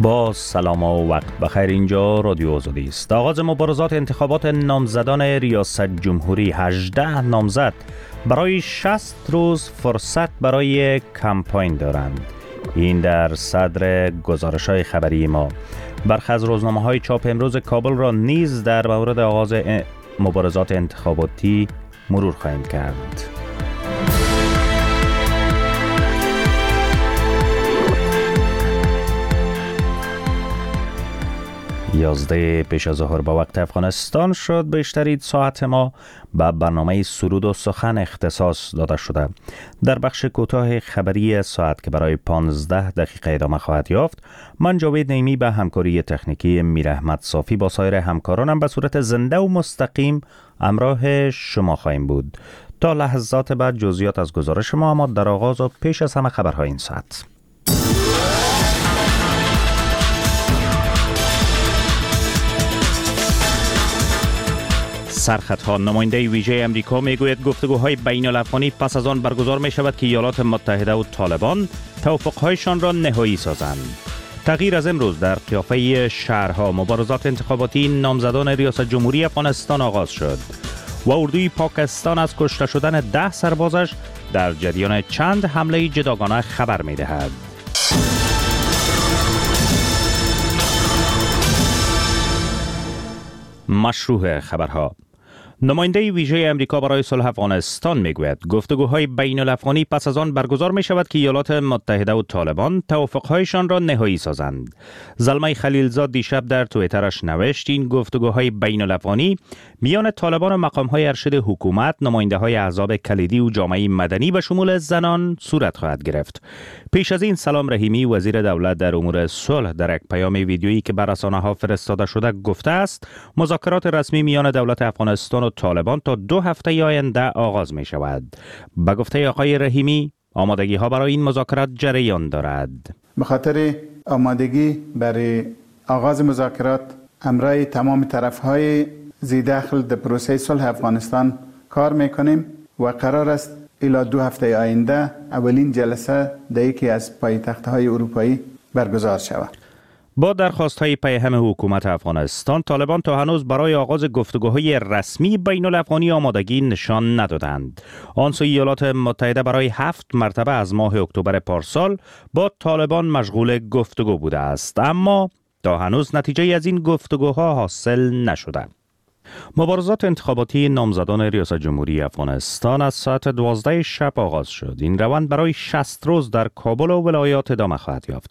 با سلام و وقت بخیر. اینجا رادیو آزادی است. آغاز مبارزات انتخابات نامزدان ریاست جمهوری. 18 نامزد برای 60 روز فرصت برای کمپاین دارند. این در صدر گزارش‌های خبری ما. برخی از روزنامه‌های چاپ امروز کابل را نیز در مورد آغاز مبارزات انتخاباتی مرور خواهیم کرد. 11 پیش از ظهر به وقت افغانستان شد. بیشترین ساعت ما به برنامه سرود و سخن اختصاص داده شده. در بخش کوتاه خبری ساعت که برای 15 دقیقه ادامه خواهد یافت، من جاوید نیمی به همکاری تکنیکی میر احمد صافی با سایر همکارانم به صورت زنده و مستقیم همراه شما خواهیم بود. تا لحظات بعد جزئیات از گزارش ما، اما در آغاز و پیش از همه خبرهای این ساعت. سرخطها. نماینده ویژه امریکا میگوید گفتگوهای بین الافغانی پس از آن برگزار می شود که ایالات متحده و طالبان توافقهایشان را نهایی سازند. تغییر از امروز در قیافه شهرها. مبارزات انتخاباتی نامزدان ریاست جمهوری افغانستان آغاز شد و اردوی پاکستان از کشته شدن 10 سربازش در جریان چند حمله جداگانه خبر می دهد. مشروع خبرها. نماینده ویژه امریکا برای صلح افغانستان میگوید گفتگوهای بین الافغانی پس از آن برگزار می شود که ایالات متحده و طالبان توافقهایشان را نهایی سازند. زلمه خلیلزاد دیشب در توییترش نوشت این گفتگوهای بین الافغانی میان طالبان و مقامهای ارشد حکومت، نماینده های احزاب کلیدی و جامعه مدنی به شمول زنان صورت خواهد گرفت. پیش از این سلام رحیمی وزیر دولت در امور صلح در یک پیام ویدیویی که بر رسانه‌ها فرستاده شده گفته است مذاکرات رسمی میان دولت افغانستان و طالبان تا 2 هفته آینده آغاز می شود. به گفته آقای رحیمی آمادگی ها برای این مذاکرات جریان دارد. به خاطر آمادگی برای آغاز مذاکرات همراه تمام طرف‌های ذی‌دخل در پروسه صلح افغانستان کار میکنیم و قرار است الی 2 هفته آینده اولین جلسه در یکی از پایتخت‌های اروپایی برگزار شود. با درخواست‌های پیهم حکومت افغانستان، طالبان تا هنوز برای آغاز گفتگوهای رسمی بین الافغانی آمادگی نشان ندادند. آن سوی ایالات متحده برای 7 مرتبه از ماه اکتبر پارسال با طالبان مشغول گفتگو بوده است، اما تا هنوز نتیجه از این گفتگوها حاصل نشده. مبارزات انتخاباتی نامزدان ریاست جمهوری افغانستان از ساعت 12 شب آغاز شد. این روند برای 60 روز در کابل و ولایات ادامه خواهد یافت.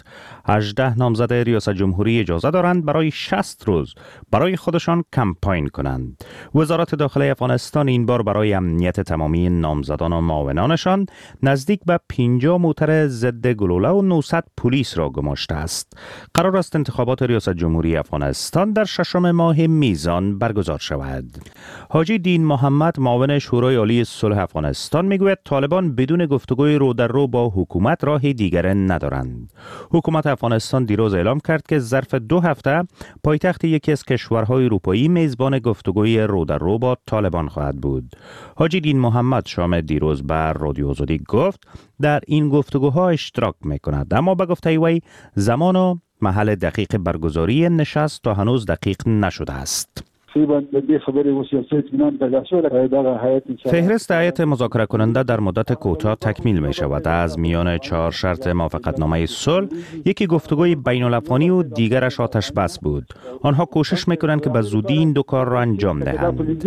18 نامزد ریاست جمهوری اجازه دارند برای 60 روز برای خودشان کمپاین کنند. وزارت داخلی افغانستان این بار برای امنیت تمامی نامزدان و معاونانشان نزدیک به 50 موتر ضد گلوله و 900 پلیس را گماشته است. قرار است انتخابات ریاست جمهوری افغانستان در 6 ماه میزان برگزار شود. حاجی دین محمد معاون شورای عالی صلح افغانستان میگوید طالبان بدون گفتگوی رو در رو با حکومت راه دیگر ندارند. حکومت افغانستان دیروز اعلام کرد که ظرف 2 هفته پایتخت یکی از کشورهای اروپایی میزبان گفتگوی رو در رو با طالبان خواهد بود. حاجی دین محمد شام دیروز بر رادیو آزادی گفت در این گفتگوها اشتراک میکند، اما به گفته وی زمان و محل دقیق برگزاری نشست تا هنوز دقیق نشده است. فهرست هیئت مذاکره کننده در مدت کوتاه تکمیل می شود. از میان 4 شرط موافقتنامه صلح یکی گفتگوی بین الافغانی و دیگرش آتش بس بود. آنها کوشش می کنند که به زودی این 2 کار را انجام دهند.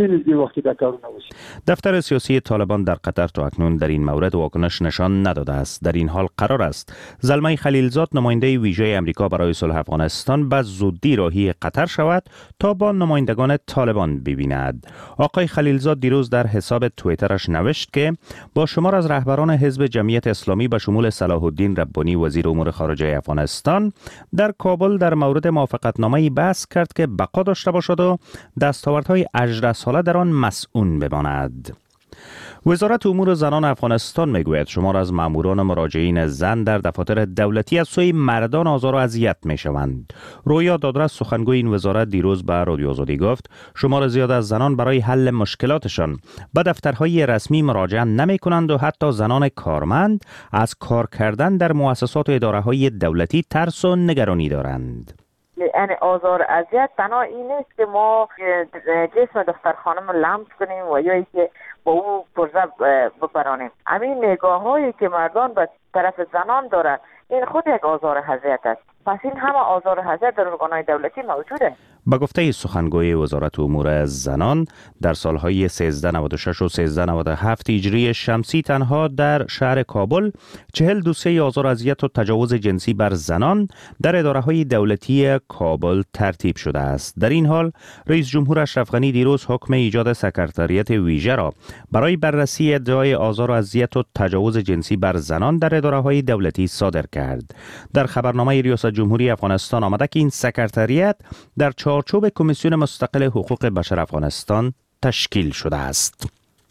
دفتر سیاسی طالبان در قطر تا اکنون در این مورد واکنش نشان نداده است. در این حال قرار است زلمه خلیلزاد نماینده ویژه امریکا برای صلح افغانستان به زودی راهی قطر شود تا با نمایندگان طالبان ببیند. آقای خلیلزاد دیروز در حساب توییترش نوشت که با شمار از رهبران حزب جمعیت اسلامی به شمول صلاح الدین ربانی وزیر امور خارجه افغانستان در کابل در مورد موافقتنامه‌ای بحث کرد که بقا داشته باشد و دستاوردهای 18 ساله در آن مسئول بماند. وزارت امور زنان افغانستان میگوید شمار از ماموران مراجعین زن در دفاتر دولتی از سوی مردان آزار و اذیت میشوند. رویا دادرس سخنگوی این وزارت دیروز به رادیو آزادی گفت شمار زیاد از زنان برای حل مشکلاتشان به دفترهای رسمی مراجعه نمی کنند و حتی زنان کارمند از کار کردن در مؤسسات و اداره‌های دولتی ترس و نگرانی دارند. یعنی آزار اذیت تنها این نیست که ما جسم دفتر خانم لمس کنیم و یا اینکه با او پرزه بپرانیم. همین نگاه هایی که مردان به طرف زنان دارد این خود یک آزار اذیت است. پس این همه آزار اذیت در ارگان‌های دولتی موجوده. به گفته سخنگوی وزارت امور زنان در سالهای 1396 و 1397 هجری شمسی تنها در شهر کابل 40 دوسیه آزار و اذیت و تجاوز جنسی بر زنان در اداره‌های دولتی کابل ترتیب شده است. در این حال رئیس جمهور اشرف غنی دیروز حکم ایجاد سکرتریات ویژه را برای بررسی ادعای آزار و اذیت و تجاوز جنسی بر زنان در اداره‌های دولتی صادر کرد. در خبرنامه ریاست جمهوری افغانستان آمده که این سکرتریات در چارچوب کمیسیون مستقل حقوق بشر افغانستان تشکیل شده است.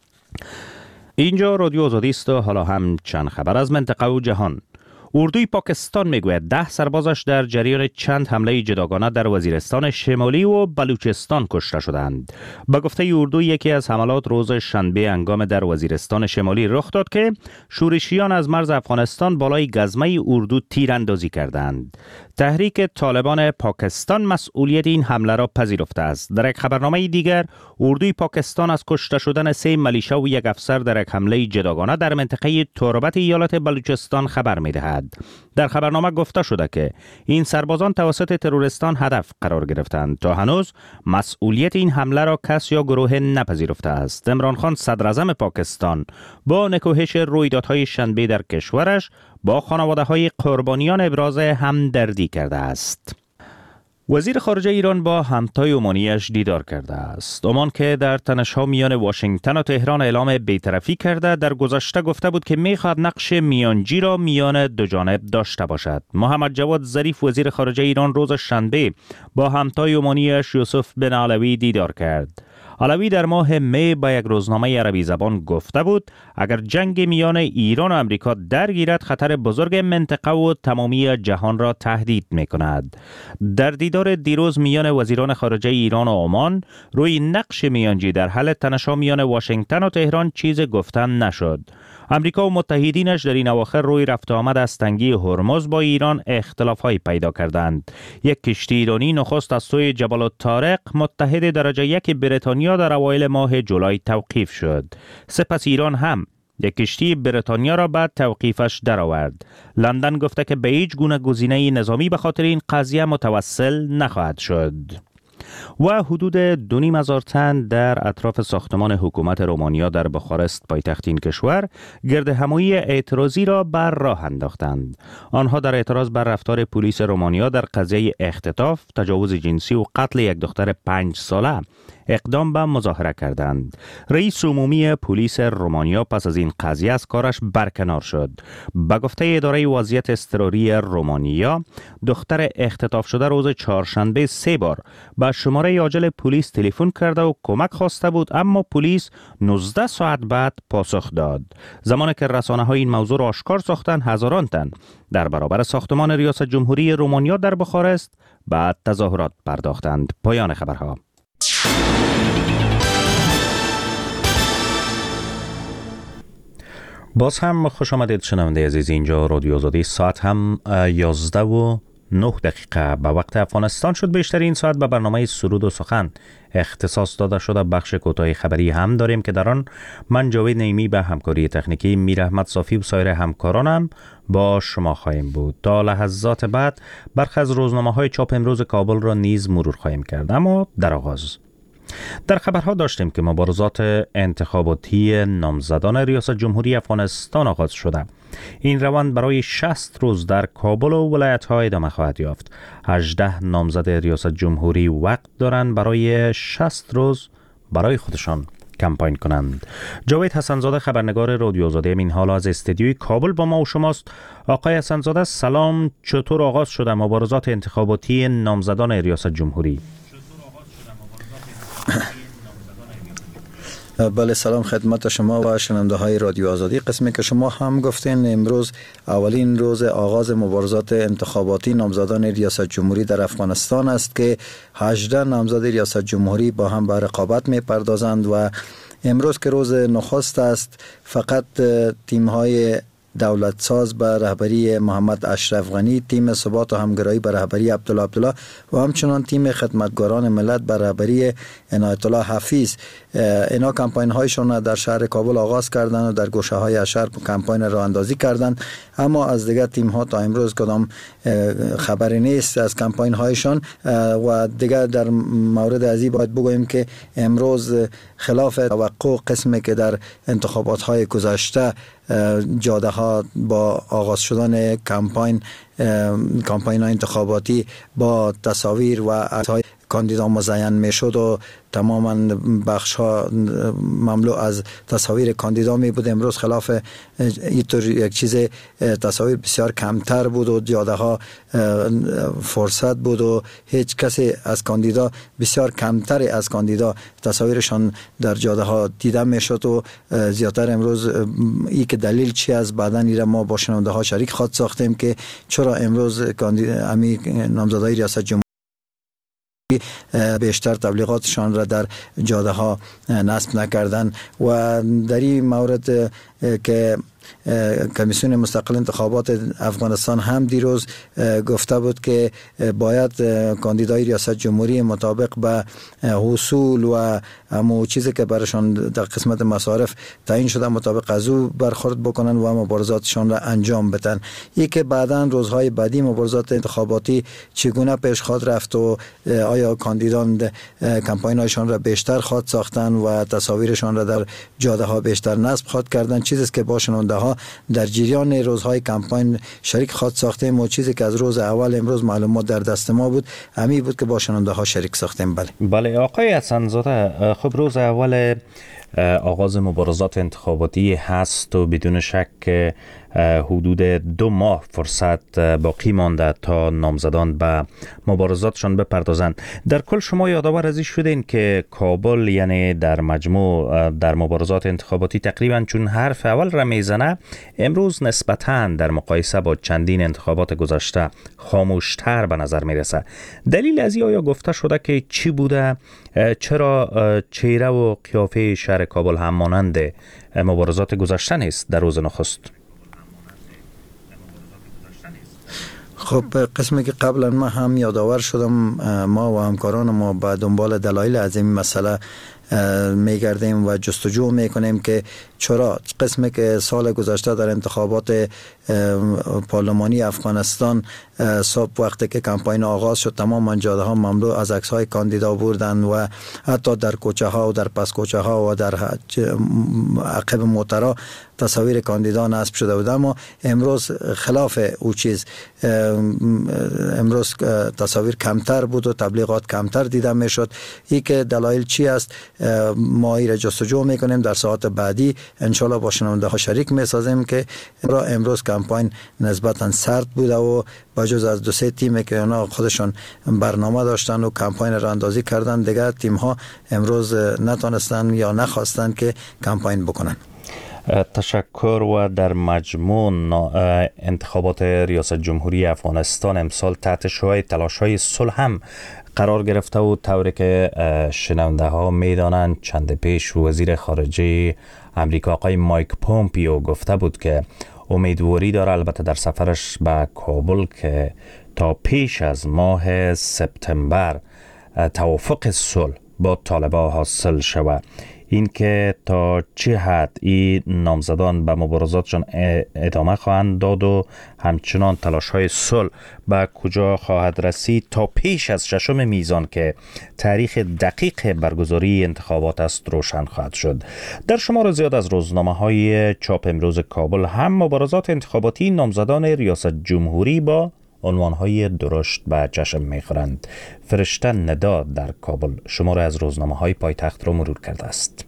اینجا رادیو آزادی است و حالا هم چند خبر از منطقه و جهان. اردوی پاکستان میگوید 10 سربازش در جریان چند حمله جداگانه در وزیرستان شمالی و بلوچستان کشته شدند. به گفته اردو یکی از حملات روز شنبه هنگام در وزیرستان شمالی رخ داد که شورشیان از مرز افغانستان بالای گزمه اردو تیراندازی کردند. تحریک طالبان پاکستان مسئولیت این حمله را پذیرفته است. در یک خبرنامه دیگر اردوی پاکستان از کشته شدن 3 ملیشه و 1 افسر در یک حمله جداگانه در منطقه تربت ایالت بلوچستان خبر می‌دهد. در خبرنامه گفته شده که این سربازان توسط تروریستان هدف قرار گرفتند. تا هنوز مسئولیت این حمله را کس یا گروه نپذیرفته است. عمران خان صدراعظم پاکستان با نکوهش رویدادهای شنبه در کشورش با خانواده‌های قربانیان ابراز همدردی کرده است. وزیر خارجه ایران با همتای عمانیش دیدار کرده است. عمان که در تنش‌ها میان واشنگتن و تهران اعلام بی‌طرفی کرده در گذشته گفته بود که می‌خواهد نقش میانجی را میان دو جانب داشته باشد. محمد جواد ظریف وزیر خارجه ایران روز شنبه با همتای عمانیش یوسف بن علوی دیدار کرد. علوی در ماه می با یک روزنامه عربی زبان گفته بود اگر جنگ میان ایران و امریکا درگیرد خطر بزرگ منطقه و تمامی جهان را تهدید می‌کند. در دیدار دیروز میان وزیران خارجه ایران و عمان روی نقش میانجی در حل تنش‌ها میان واشنگتن و تهران چیز گفتن نشد. امریکا و متحدینش در این اواخر روی رفت آمد از تنگی هرمز با ایران اختلاف‌های پیدا کردند. یک کشتی ایرانی نخست از سوی جبل الطارق متحد درجه 1 بریتانیا در اوایل ماه جولای توقیف شد. سپس ایران هم یک کشتی بریتانیا را بعد توقیفش درآورد. لندن گفته که به هیچ گونه گزینه نظامی به خاطر این قضیه متوسل نخواهد شد. و حدود 2,500 تن در اطراف ساختمان حکومت رومانیا در بخارست پایتخت این کشور گرد همایی اعتراضی را بر راه انداختند. آنها در اعتراض بر رفتار پلیس رومانیا در قضیه اختطاف، تجاوز جنسی و قتل یک دختر 5 ساله اقدام به مظاهره کردند. رئیس عمومی پلیس رومانیا پس از این قضیه از کارش برکنار شد. به گفته اداره وضعیت اضطراری رومانیا، دختر اختطاف شده روز چهارشنبه 3 بار به شماره عاجل پلیس تلفن کرده و کمک خواسته بود، اما پلیس 19 ساعت بعد پاسخ داد. زمانی که رسانه‌های این موضوع را آشکار ساختند، هزاران تن در برابر ساختمان ریاست جمهوری رومانیا در بخارست بعد تظاهرات پرداختند. پایان خبرها. باز هم خوش آمدید شنونده عزیز. اینجا رادیو آزادی، ساعت هم 11:09 به وقت افغانستان شد. بیشتر این ساعت به برنامه سرود و سخن اختصاص داده شده. بخش کوتاه خبری هم داریم که در آن من جاوید نعیمی به همکاری تکنیکی میر احمد صافی و سایر همکارانم با شما خواهیم بود. تا لحظات بعد برخی از روزنامه‌های چاپ امروز کابل را نیز مرور خواهیم کرد. اما در آغاز در خبرها داشتیم که مبارزات انتخاباتی نامزدان ریاست جمهوری افغانستان آغاز شده. این روند برای 60 روز در کابل و ولایت‌ها ادامه خواهد یافت. 18 نامزد ریاست جمهوری وقت دارند برای 60 روز برای خودشان کمپاین کنند. جاوید حسنزاده خبرنگار رادیو آزادی این حالا از استودیوی کابل با ما و شماست. آقای حسنزاده سلام، چطور آغاز شده مبارزات انتخاباتی نامزدان ریاست جمهوری؟ بله، سلام خدمت شما و شنونده های رادیو آزادی. قسمی که شما هم گفتین، امروز اولین روز آغاز مبارزات انتخاباتی نامزدان ریاست جمهوری در افغانستان است که 18 نامزد ریاست جمهوری با هم به رقابت می پردازند و امروز که روز نخست است، فقط تیم های دولت ساز به رهبری محمد اشرف غنی، تیم ثبات و همگرایی به رهبری عبدالله و همچنان تیم خدمتگاران ملت به رهبری عنایت الله حفیظ، اینا کمپاین هایشون در شهر کابل آغاز کردند و در گوشه های شهر کمپاین راه اندازی کردند. اما از دیگر تیم ها تا امروز کدام خبری نیست از کمپاین هایشان. و دیگر در مورد ازی باید بگوییم که امروز خلاف توقع، قسمی که در انتخابات های گذشته جاده ها با آغاز شدن کمپاین انتخاباتی با تصاویر و عکس‌های کاندیدا مزین میشد و تماما بخش ها مملو از تصاویر کاندیدا می بود، امروز خلاف اینطور یک چیز تصاویر بسیار کمتر بود و جاده ها فرصت بود و هیچ کسی از کاندیدا، بسیار کمتر از کاندیدا تصاویرشان در جاده ها دیده میشد و زیادتر امروز ای که دلیل چی از بعدن ایره ما با شنونده ها شریک خواهد ساختیم که چرا امروز نامزدای ریاست جمهوری بیشتر تبلیغاتشان را در جاده ها نصب نکردن. و در این مورد که کمیسیون مستقل انتخابات افغانستان هم دیروز گفته بود که باید کاندیدای ریاست جمهوری مطابق به حصول و همون چیزی که برشان در قسمت مصارف تعیین شده مطابق از او برخورد بکنن و مبارزاتشان را انجام بدن. این که بعداً روزهای بعدی مبارزات انتخاباتی چگونه پیش خواهد رفت و آیا کاندیدان کمپاین‌هایشان را بیشتر خواهد ساختن و تصاویرشان را در جاده ها بیشتر نصب خواهد کردن، چیزی که با شنونده ها در جریان روزهای کمپاین شریک خواهد ساختیم و چیزی که از روز اول امروز معلومات در دست ما بود همین بود که با شنونده ها شریک ساختیم. بله آقای حسن‌زاده، خب روز اول آغاز مبارزات انتخاباتی هست و بدون شک حدود 2 ماه فرصت باقی مانده تا نامزدان به مبارزاتشان بپردازند. در کل شما یادآور از این شدین که کابل یعنی در مجموع در مبارزات انتخاباتی تقریبا چون حرف اول را میزنه، امروز نسبتاً در مقایسه با چندین انتخابات گذشته خاموشتر به نظر میرسه. دلیل از این آیا گفته شده که چی بوده؟ چرا چهره و قیافه شهر کابل هم مانند مبارزات گذشته نیست در روز نخست؟ خب قسمی که قبلا ما هم یادآور شدم، ما و همکاران ما به دنبال دلایل از این مسئله میگردیم و جستجو میکنیم که چرا قسمی که سال گذشته در انتخابات پارلمانی افغانستان صبح وقتی که کمپاین آغاز شد تمام جاده ها مملو از عکس های کاندیدا بردن و حتی در کوچه ها و در پس کوچه ها و در عقب موترها تصاویر کاندیدا نصب شده بود. اما امروز خلاف او چیز، امروز تصاویر کمتر بود و تبلیغات کمتر دیده میشد. این که دلایل چی است ما ای را جستجو میکنیم، در ساعت بعدی انشالله با شنونده ها شریک میسازیم که امروز کمپاین نسبتا سرد بوده و با جز از 2-3 تیم که اونا خودشون برنامه داشتن و کمپاین را اندازی کردن، دیگر تیم ها امروز نتونستن یا نخواستن که کمپاین بکنن. تشکر. و در مجموع انتخابات ریاست جمهوری افغانستان امسال تحت شعاع تلاش‌های صلح هم قرار گرفته و طوری که شنونده ها میدانند چند پیش وزیر خارجه امریکا آقای مایک پومپیو گفته بود که امیدواری داره البته در سفرش به کابل که تا پیش از ماه سپتامبر توافق صلح با طالبان حاصل شود. این که تا چه حد این نامزدان به مبارزاتشان ادامه خواهند داد و همچنان تلاش‌های صلح به کجا خواهد رسید تا پیش از 6 میزان که تاریخ دقیق برگزاری انتخابات است روشن خواهد شد. در شمار زیاد از روزنامه‌های چاپ امروز کابل هم مبارزات انتخاباتی نامزدان ریاست جمهوری با عنوان‌های درشت به چشم می‌خورند. فرشته ندا در کابل شماره از روزنامه‌های پایتخت را مرور کرده است.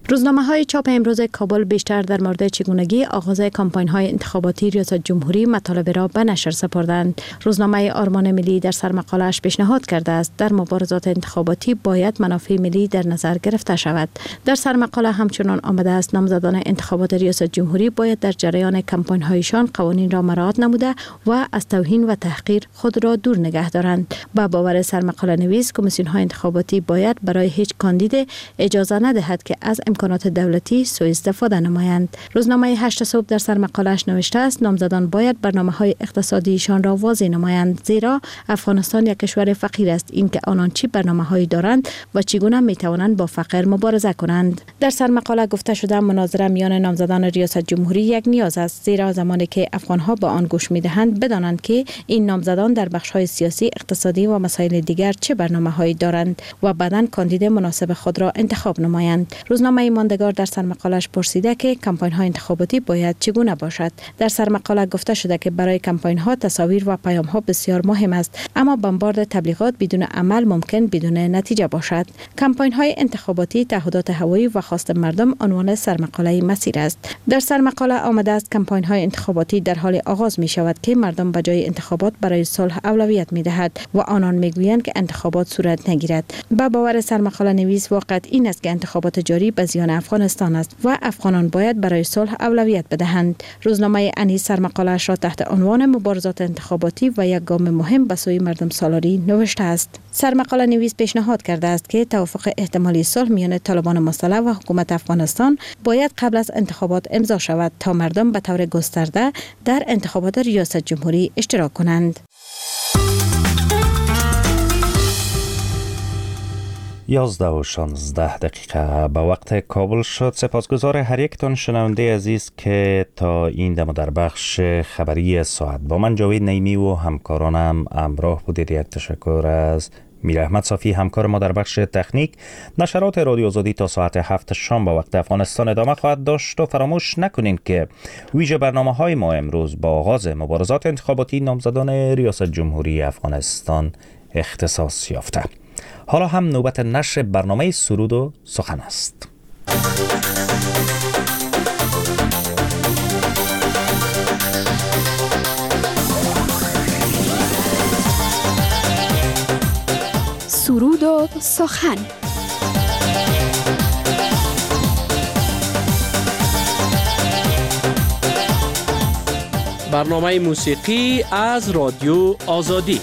روزنامه‌های چاپ امروز کابل بیشتر در مورد چگونگی آغاز کمپاین‌های انتخاباتی ریاست جمهوری مطالب را به نشر سپردند. روزنامه آرمان ملی در سرمقاله‌اش پیشنهاد کرده است در مبارزات انتخاباتی باید منافع ملی در نظر گرفته شود. در سرمقاله همچنان آمده است نامزدان انتخابات ریاست جمهوری باید در جریان کمپاین‌هایشان قوانین را مراعات نموده و از توهین و تحقیر خود را دور نگه دارند. با باور سرمقاله نویس کمیسیون‌های انتخاباتی باید برای هیچ کاندید اجازه ندهد که از امکانات دولتی سوء استفاده نمایند. روزنامه 8 صبح در سرمقاله‌اش نوشته است نامزدان باید برنامه‌های اقتصادیشان را واضح نمایند، زیرا افغانستان یک کشور فقیر است. اینکه آنان چی برنامه‌هایی دارند و چگونه می‌توانند با فقر مبارزه کنند. در سرمقاله گفته شده مناظره میان نامزدان ریاست جمهوری یک نیاز است، زیرا زمانی که افغان‌ها با آن گوش می‌دهند بدانند که این نامزدان در بخش‌های سیاسی، اقتصادی و مسائل دیگر چه برنامه‌هایی دارند و بعداً کاندید مناسب خود را انتخاب نمایند. روزنامه ماندگار در سرمقاله‌اش پرسیده که کمپاین‌های انتخاباتی باید چگونه باشد. در سرمقاله گفته شده که برای کمپاین‌ها تصاویر و پیام‌ها بسیار مهم است، اما بمبارد تبلیغات بدون عمل ممکن بدون نتیجه باشد. کمپاین‌های انتخاباتی، تعهدات هوایی و خواست مردم عنوان سرمقاله مسیر است. در سرمقاله آمده است کمپاین‌های انتخاباتی در حال آغاز می‌شود که مردم به جای انتخابات برای صلح اولویت می‌دهد و آنان می‌گویند که انتخابات صورت نگیرد. با باور سرمقاله نویس واقعیت این است که انتخابات جاری به زیان افغانستان است و افغانان باید برای صلح اولویت بدهند. روزنامه انیس سرمقاله‌اش را تحت عنوان مبارزات انتخاباتی و یک گام مهم به سوی مردم سالاری نوشته است. سرمقاله نویس پیشنهاد کرده است که توافق احتمالی صلح میان طالبان مسلح و حکومت افغانستان باید قبل از انتخابات امضا شود تا مردم به طور گسترده در انتخابات ریاست جمهوری اشتراک کنند. 11:16 به وقت کابل شد. سپاسگزار هر یک تان شنونده عزیز که تا این دم در بخش خبری ساعت با من جاوید نعیمی و همکارانم همراه بودید. یک تشکر از میر احمد صافی همکار ما در بخش تکنیک. نشرات رادیو آزادی تا ساعت 7 شام با وقت افغانستان ادامه خواهد داشت و فراموش نکنین که ویژه برنامه‌های ما امروز با آغاز مبارزات انتخاباتی نامزدان ریاست جمهوری افغانستان اختصاص یافته. حالا هم نوبت نشر برنامه سرود و سخن است. سرود و سخن. برنامه موسیقی از رادیو آزادی.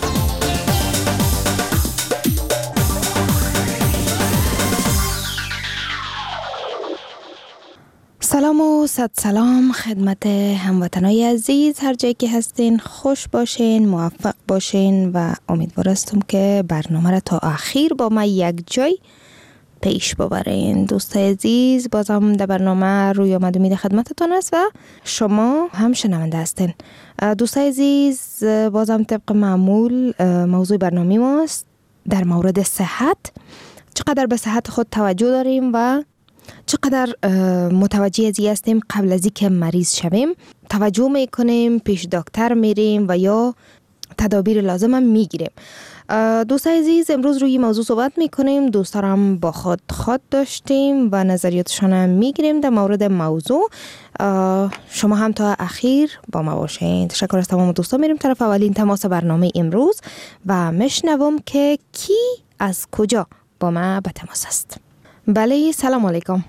سلام و صد سلام خدمت هموطنای عزیز، هر جایی که هستین خوش باشین، موفق باشین و امیدوار هستم که برنامه را تا آخر با ما یک جای پیش ببرین. دوستای عزیز، بازم در برنامه روی آمد امید خدمتتون است و شما هم شنونده هستین. دوستای عزیز، بازم طبق معمول موضوع برنامه ماست در مورد صحت. چقدر به صحت خود توجه داریم و چقدر متوجه از این هستیم قبل از اینکه مریض شویم توجه میکنیم، پیش دکتر میریم و یا تدابیر لازم هم میگیریم. دوستای عزیز، امروز روی موضوع صحبت میکنیم. دوستا هم با خود داشتیم و نظریاتشان هم میگیریم در مورد موضوع. شما هم تا اخیر با ما باشین. تشکر از تمام دوستا. میریم طرف اولین تماس برنامه امروز و میشنوم که کی از کجا با ما به تماس است. بله، سلام علیکم.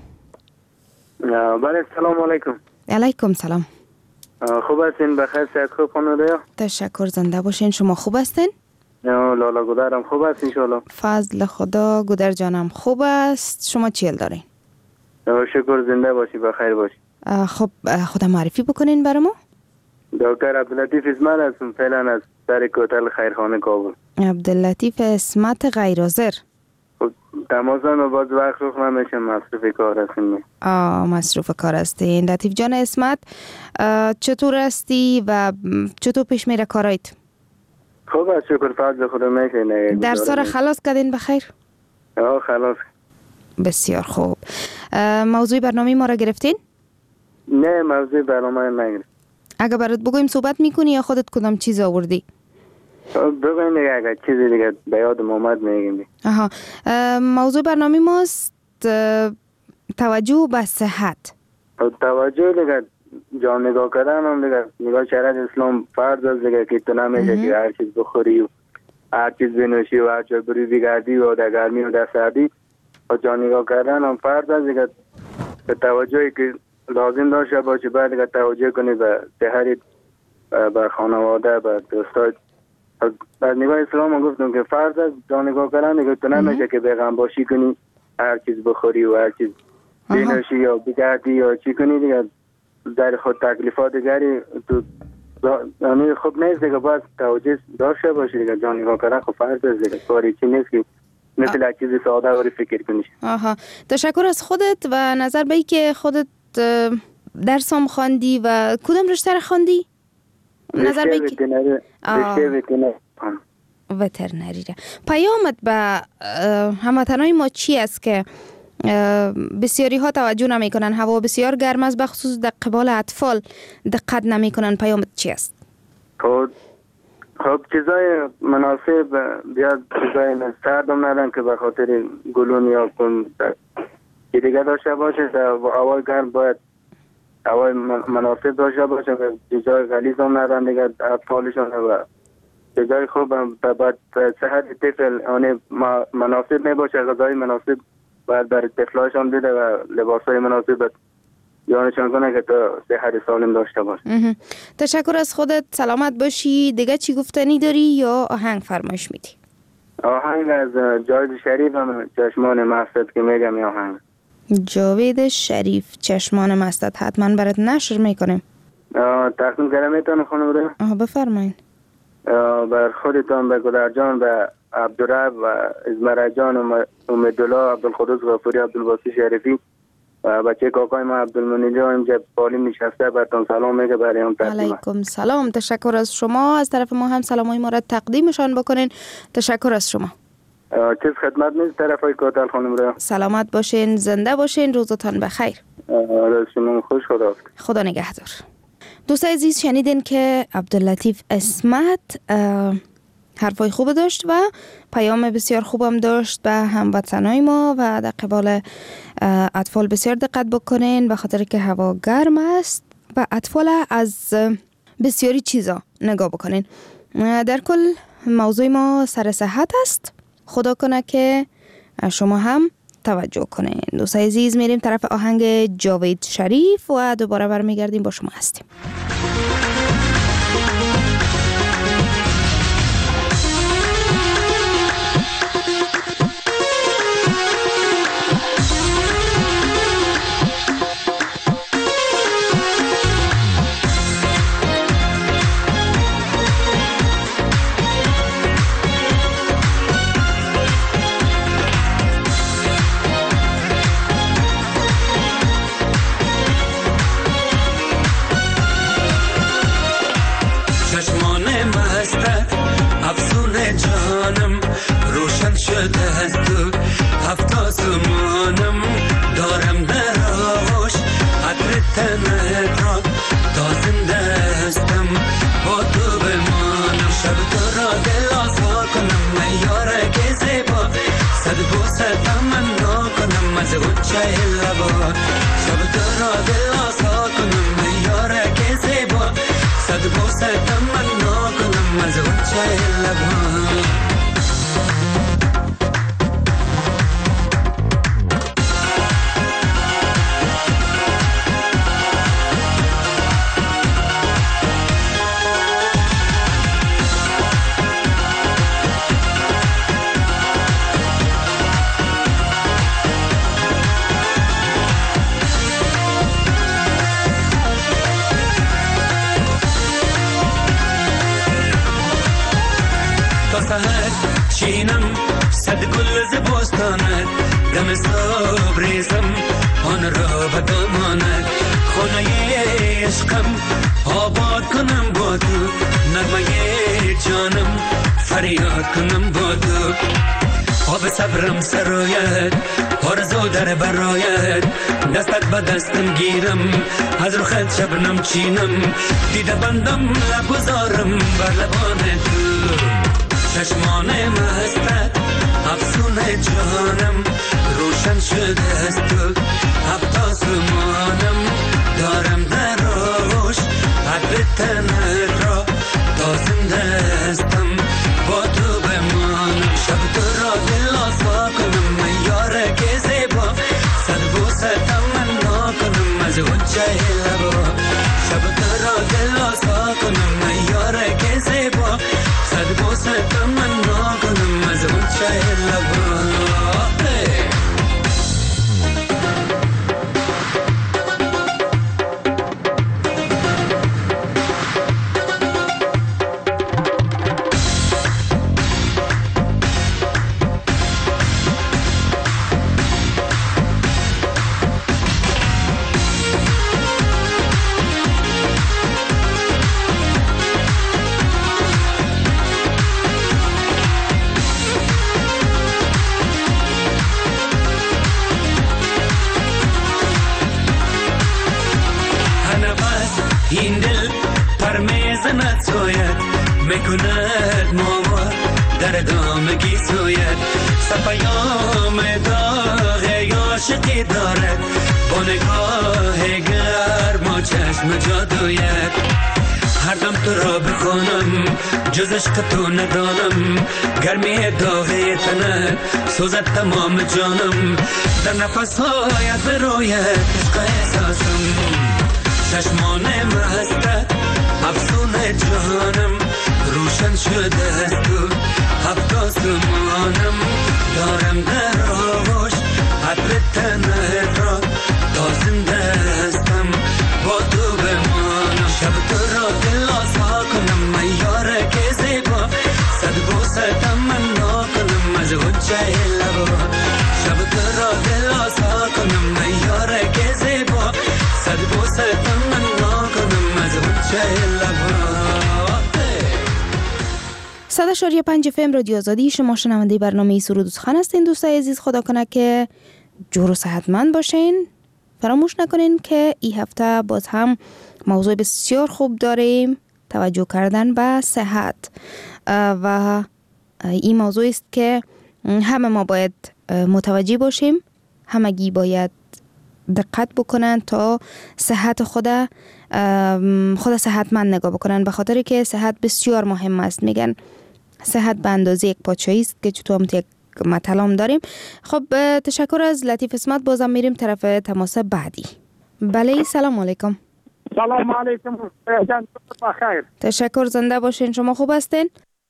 بله، سلام علیکم. علیکم سلام. خوب هستین؟ بخیر؟ صحت خوب خانواده؟ تشکر، زنده باشین. شما خوب هستین؟ لالا گودرم خوب است انشالله. فضل خدا. گودر جانم خوب است. شما چیل دارین؟ شکر، زنده باشی، بخیر باشی. خب خدا معرفی بکنین برای ما. دکتر عبداللطیف اسمت هستم، فعلا از سر کوتل خیرخانه کابل. عبداللطیف اسمت غیرحاضر. تماسم و باز وقت روخ نمیشه، مصروف کار هستیم. مصروف کار هستین. لطیف جان اسمت، چطور هستی و چطور پیش میره کارایت؟ خوب است، شکر، فضل خدا میشه. درسا خلاص کردین بخیر؟ خلاص. بسیار خوب. موضوع برنامه ما را گرفتین؟ نه، موضوع برنامه نگرفت. اگه برات بگویم صحبت میکنی یا خودت کدام چیز آوردی؟ بگوین دیگه، اگه چیزی دیگه به یادم اومد میگیم. موضوع برنامه ماست توجه به صحت. توجه دیگه جان نگاه کردن هم دیگه نگاه شریعت اسلام فرض است دیگه که تو نمیشه که هر چیز بخوری و هر چیز بنوشی و هر جا بری بگردی و در گرمی و در سردی و جان نگاه کردن هم فرض است دیگه. به توجهی که لازم داشته باشه باید دیگه توجه کنی به صحت، به خانواده، به دوستات. در نگاه اسلام هم گفتم که فرض است جان نگاه کردن دیگه تو نمیشه که بیغم باشی کنی هر چیز بخوری و هر چیز بنوشی یا بگردی یا چی کنی دیگه در خود تکلیفات دیگری تو یعنی خوب نیست دیگه. باید توجه داشته باشی دیگه. جان نگاه کردن خب فرض است دیگه، کاری چی نیست که مثل یک چیز ساده ولی فکر کنیش. تشکر از خودت و نظر به ای که خودت درس هم خواندی و کدام رشته را خواندی؟ نظر به که رشته وترنری را. پیامت به هموطنای ما چی است که بسیاری ها توجه نمی کنن؟ هوا بسیار گرم است، بخصوص در قبال اطفال دقت نمی کنن. پیامت چی است؟ خب چیزای مناسب بیاد، چیزای سردم ندن که به خاطر گلون یا کن که دیگه داشته باشه. در هوای گرم باید هوای مناسب داشته باشه، چیزای غلیظ هم ندن دیگه اطفالشون و چیزای خوب هم باید صحت طفل مناسب می باشه. غذای مناسب باید برای طفلاشون بده و لباسای مناسب یانشان کنه که تا صحت سالم داشته باشه. تشکر از خودت، سلامت باشی. دیگه چی گفتنی داری یا آهنگ فرمایش میدی؟ آهنگ از جاوید شریف هم چشمان مستت که میگم. یا آهنگ جاوید شریف چشمان مستت حتما برات نشر میکنیم. تقدیم کردم خانم رو. بفرمایید. بر خودتان، به گلرجان، به عبدالرب و ازمره جان و امیدالله، عبدالقدوس غفوری، عبدالباسی شریفی و بچه کاکای ما عبدالمنی جان اینجا بالیم نشسته براتون سلام میگه. برای هم علیکم سلام. تشکر از شما. از طرف ما هم سلامای ما را تقدیمشان بکنین. تشکر از شما. چیز خدمت نیست طرفای کوتل خانم را. سلامت باشین، زنده باشین، روزتان بخیر. شما خوش. خدا نگهدار. دوستای عزیز شنیدین که عبداللطیف اسمت حرفای خوب داشت و پیام بسیار خوبم داشت به هموطنای ما و در قبال اطفال بسیار دقت بکنین به خاطر که هوا گرم است و اطفال از بسیاری چیزا نگاه بکنین. در کل موضوع ما سر صحت است. خدا کنه که شما هم توجه کنین. دوستای عزیز میریم طرف آهنگ جاوید شریف و دوباره برمیگردیم با شما هستیم. چینم صد گل ز بستانت دم صبریزم آن را بدامانت خانه عشقم آباد کنم با تو نغمه جانم فریاد کنم با تو آب صبرم سرایت آرزو در برایت دستت به دستم گیرم از رخت شبنم چینم دیده بندم لب گذارم بر لبان تو چشمان مستت افسون جانم روشن شده است تو این دل پر میزند سوید میکند ماما در دامگی سوید سپیام داغ عاشقی دارد با نگاه گرم و چشم جادوید هر دم تو را بخونم جز عشق تو ندانم گرمی داغی تنت سوزد تمام جانم در نفس هایت بروید عشق احساسم چشمان مستت افسون جانم روشن شده است تو هفت آسمانم دارم در آغوش عطر تنت را تا زنده هستم با تو بمانم شب تو را دل آسا کنم من یاره که زیبا صد بوسه تمنا کنم از غنچه لبا شب تو را دل آسا کنم من یاره که زیبا صد بوسه تمنا کنم از غنچه لبا 100.5 FM رادیو آزادی. شما شنونده برنامه سرود و سخن هستین دوستای عزیز. خدا کنه که جور و صحتمند باشین. فراموش نکنین که این هفته باز هم موضوع بسیار خوب داریم، توجه کردن به صحت، و این موضوع است که همه ما باید متوجه باشیم، همگی باید دقت بکنن تا صحت خود صحتمند نگاه بکنن، به خاطر که صحت بسیار مهم است. میگن صحت به اندازه یک پادشاهی است که چطور هم یک مطلب داریم. خب تشکر از لطیف اسمت. بازم میریم طرف تماس بعدی. بله سلام علیکم. سلام علیکم جان، بخیر. تشکر، زنده باشین. شما خوب هستین؟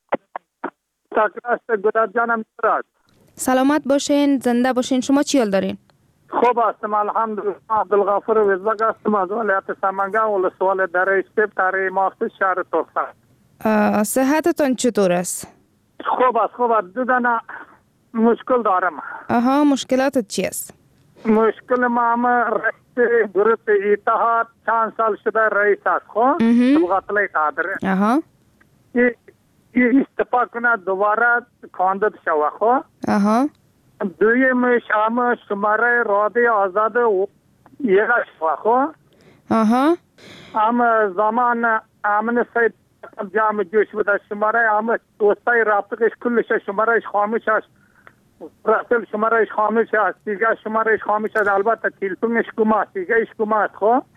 تکرست گدار جانم درست. سلامت باشین، زنده باشین. شما چی حال دارین؟ خوب هستم الحمدلله. عبدالغفور وزبک هستم از ولایت سمنگان ولسوال دره استیب تره ماخص شهر ترکمن. صحتتون چطور است؟ خوب است. دو دانه مشکل دارم. مشکلاتت چی است؟ مشکل ما رئیس گروه اتحاد چند سال شده رئیس است. خب تبقاطلی قادره این استفا کنه دوباره کاندید شوه. خب دویمش هم شماره راده آزاد یه شوه. خب هم زمان امن سید جامع جوش بوده شماره هم دوستای رابطهش کلش شمارهش خاموش است. رسل شمارهش خاموش است، دیگه شمارهش خاموش است، البته تلفنش کم است، دیگه ایش کم است.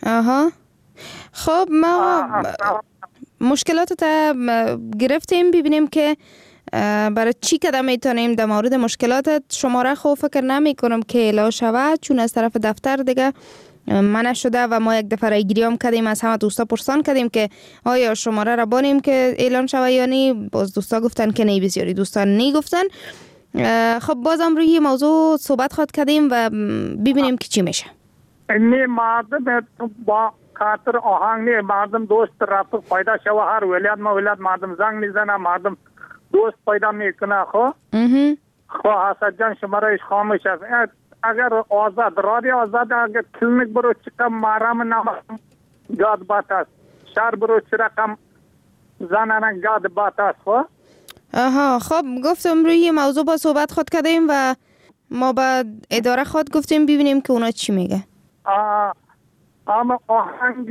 خب ما مشکلاتت گرفتیم، ببینیم که برای چی قدم میتونیم در مورد مشکلاتت. شماره خب فکر نمی کنم که اعلام شود، چون از طرف دفتر دیگه منع شده و ما یک دفعه رایگیری هم کردیم، از همه دوستا پرسان کردیم که آیا شماره را بانیم که اعلان شود یا نی. باز دوستا گفتن که نه، بسیاری دوستا نی گفتن. خب بازم روی موضوع صحبت خواهد کردیم و ببینیم که چی میشه. نه مردم با خاطر آهنگ نه، مردم دوست رفت پیدا شوه. هر ولایت مردم زنگ میزنه، مردم دوست پیدا میکنه. خب حسد جان شمارهش خاموش است. اگر آزاد رادی آزاد اگر کلینیک برو چکم مارام نام گاد بات است، شهر برو چرکم زنانه گاد بات است. خب گفتم روی موضوع با صحبت خود کردیم و ما با اداره خود گفتیم ببینیم که اونا چی میگه. اما آهنگ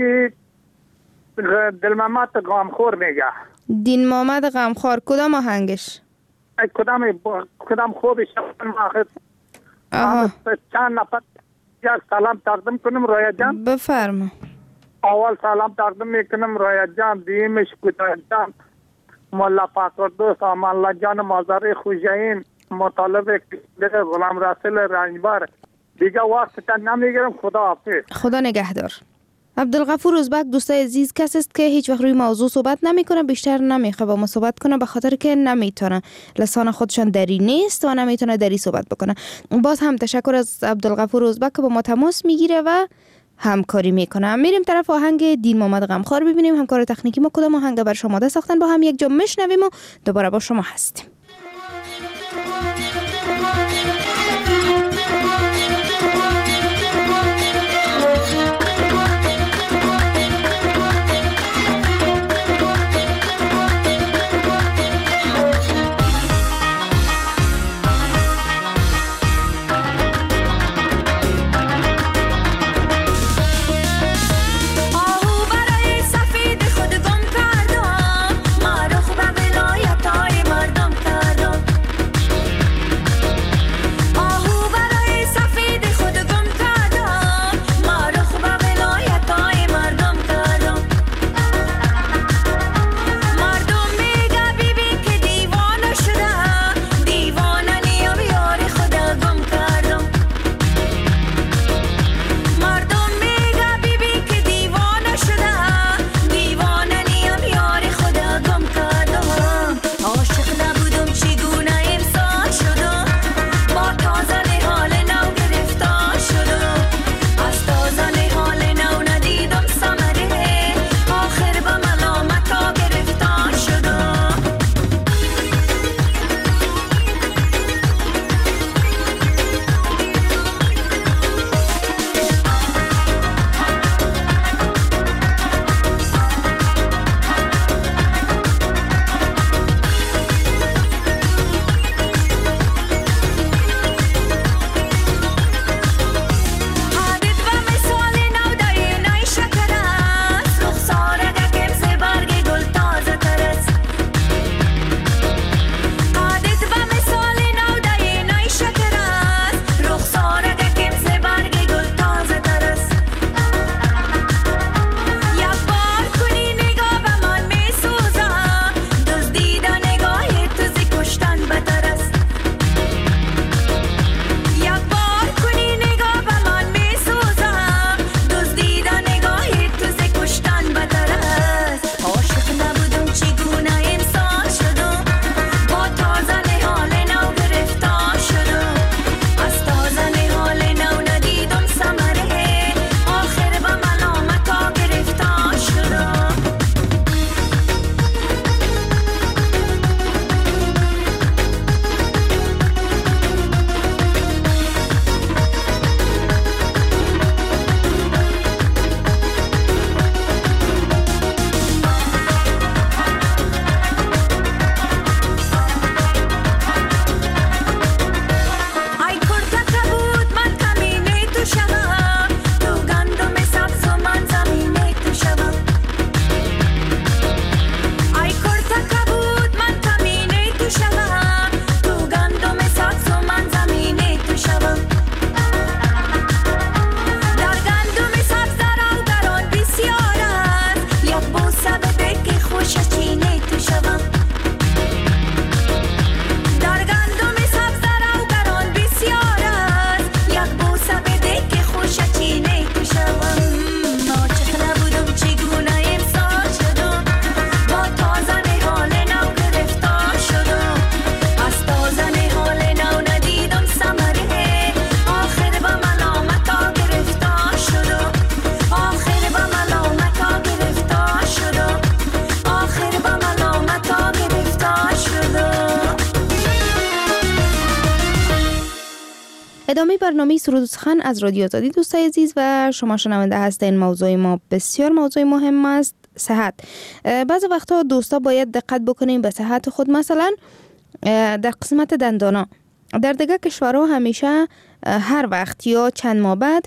دل محمد غمخور میگه. دین محمد غمخور کدام آهنگش؟ کدام خوبش چند نفر یک سلام تقدیم کنم رویا جان. بفرما. اول سلام تقدیم میکنم رویا جان، دیمش کتاب جان، مولا فاکردوست، امان الله جان مازاری خوشین، مطالب غلام رسول رنجبر. دیگه وقت تا نمیگیرم. خدا حافظ. خدا نگهدار. عبدالغفور ازبک دوستای عزیز کسی است که هیچ وقت روی موضوع صحبت نمیکنه، بیشتر نمیخواد با ما صحبت کنه به خاطر که نمیتونه، لسان خودشان دری نیست و نمیتونه دری صحبت بکنه. باز هم تشکر از عبدالغفور ازبک که با ما تماس میگیره و همکاری میکنه. میریم طرف آهنگ دین محمد غمخوار ببینیم همکار تکنیکی ما کدام آهنگ بر شما ده ساختن، با هم یک جا میشنویم و دوباره با شما هستیم. آهو برای برنامه سرود و سخن از رادیو آزادی دوستای عزیز و شما شنونده هستین. موضوع ما بسیار موضوع مهم است، صحت. بعضی وقتا دوستا باید دقت بکنیم به صحت خود. مثلا در قسمت دندانا در دیگه کشورها همیشه هر وقت یا چند ماه بعد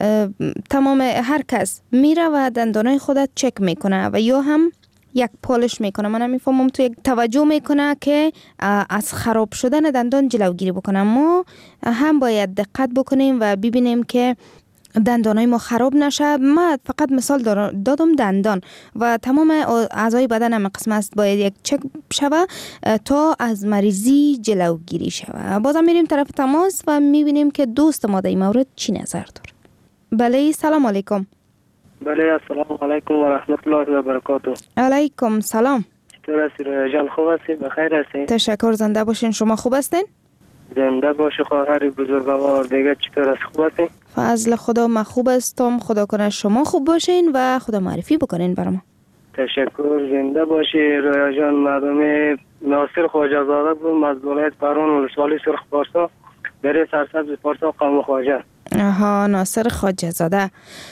تمام هر کس میره و دندانای خودت چک میکنه و یا هم یک پالش میکنه. من میفهمم تو یک توجه میکنه که از خراب شدن دندان جلوگیری بکنه. ما هم باید دقت بکنیم و ببینیم که دندانای ما خراب نشه. من فقط مثال دادم دندان و تمام اعضای بدن هم قسم است باید یک چک شوه تا از مریضی جلوگیری شوه. بازم میریم طرف تماس و میبینیم که دوست ما در این مورد چی نظر داره. بله سلام علیکم. بله السلام علیکم و رحمت الله و برکاته. علیکم سلام. چطور هستی رویا جان؟ خوب هستی؟ بخیر هستی؟ تشکر. زنده باشین. شما خوب هستین؟ زنده باشه خواهر بزرگوار. دیگه چطور هستی؟ خوب هستی؟ فضل خدا من خوب هستم. خدا کنه شما خوب باشین و خدا معرفی بکنین برام. تشکر. زنده باشی رویا جان. مردم ناصر خواجه زاده بود از ولایت پروان ولسوالی سرخ پارسا در سرسبز پارسا قوم خواجه. آها ناصر خواجه زاده.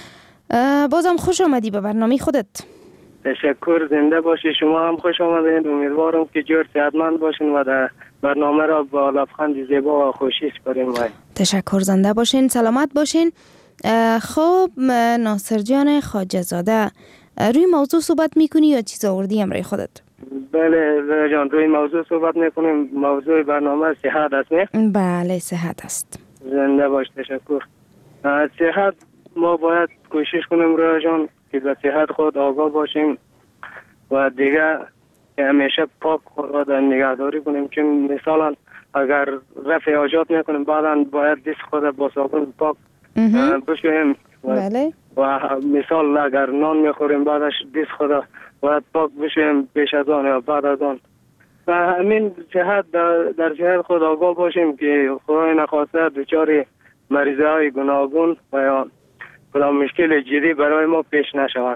بازم خوش آمدی به برنامه خودت. تشکر. زنده باشی. شما هم خوش آمدین. امیدوارم که جور صحتمند باشین و در برنامه را با لبخند زیبا و خوشی سپاریم. تشکر. زنده باشین. سلامت باشین. خب ناصر جان خواجه زاده روی موضوع صحبت میکنی یا چیز آوردی امروی خودت؟ بله جان روی موضوع صحبت میکنیم. موضوع برنامه صحت است نه؟ بله صحت است. زنده باش. تشکر. صحت ما باید کوشش کنیم رویا جان که به صحت خود آگاه باشیم و دیگه همیشه پاک خود را نگهداری کنیم. چون مثلا اگر رفع حاجات میکنیم بعدا باید دست خود با صابون پاک بشوییم. بله. و مثال اگر نان میخوریم بعدش دست خود باید پاک بشوییم پیش از آن یا بعد از آن. و همین صحت در صحت خود آگاه باشیم که خدای نخواسته دچار مریضی های گوناگون و یا کدام مشکل جدی برای ما پیش نشوند.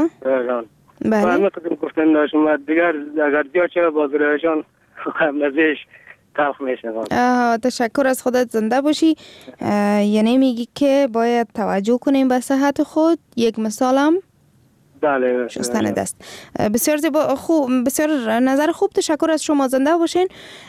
بله. و همین قسم گفتن داشتم دیگر اگر جا چه باز رویشان مزیش تلخ میشوند. تشکر. از خودت. زنده باشی. یعنی میگی که باید توجه کنیم به صحت خود. یک مثالم بله شستن دست. بسیار زیبا. خوب. بسیار نظر خوب. تشکر از شما. زنده باشین.